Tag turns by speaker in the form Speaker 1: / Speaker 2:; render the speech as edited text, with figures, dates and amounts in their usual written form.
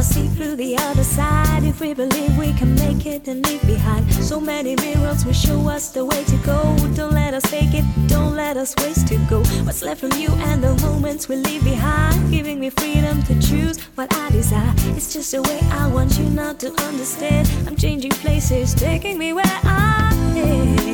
Speaker 1: see through the other side. If we believe we can make it and leave behind so many mirrors will show us the way to go. Don't let us fake it, don't let us waste to go. What's left from you and the moments we leave behind, giving me freedom to choose what I desire. It's just the way I want you not to understand. I'm changing places, taking me where I am.